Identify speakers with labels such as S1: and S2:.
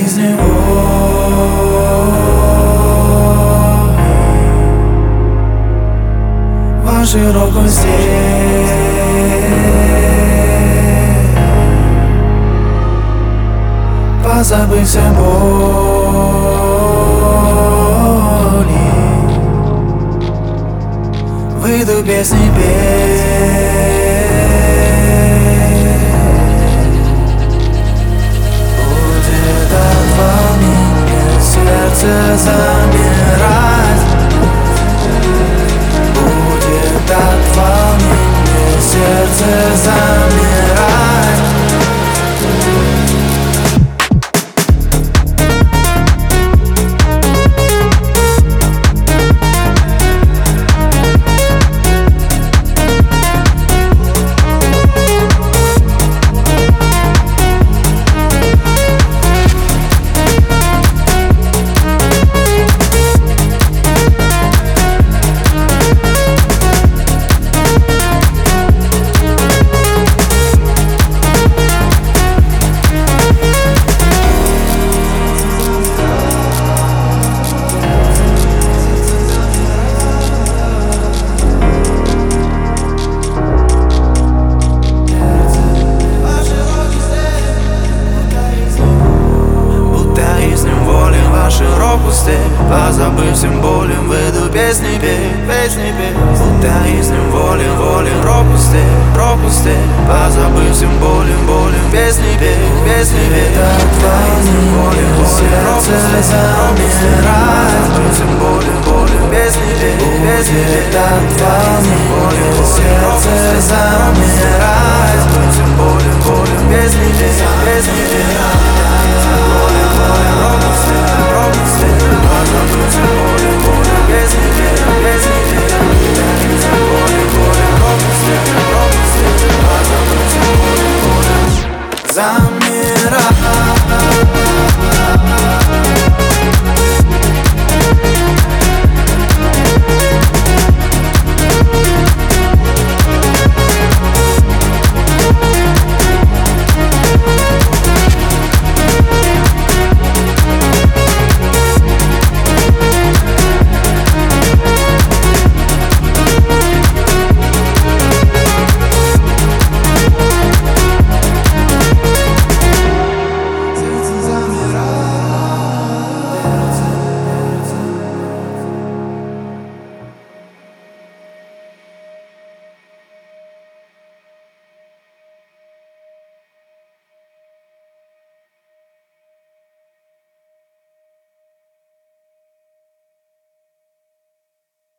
S1: из него. Ваши рокости позабыть все боли, выйду песни петь. Будет от волнения сердце замирать, будет от волнения сердце замирать. Позабыв всем болем, выйду песни петь, песни петь. Будто и с ним волен, волен, пропусти, пропусти. Позабыв всем болем, болем, песни петь, песни петь. Будто и с ним волен, волен, пропусти, замирать. Позабыв всем болем, болем, песни петь, песни петь. Будто и с ним волен, волен, пропусти, замирать. Позабыв всем болем, болем, песни петь, песни петь.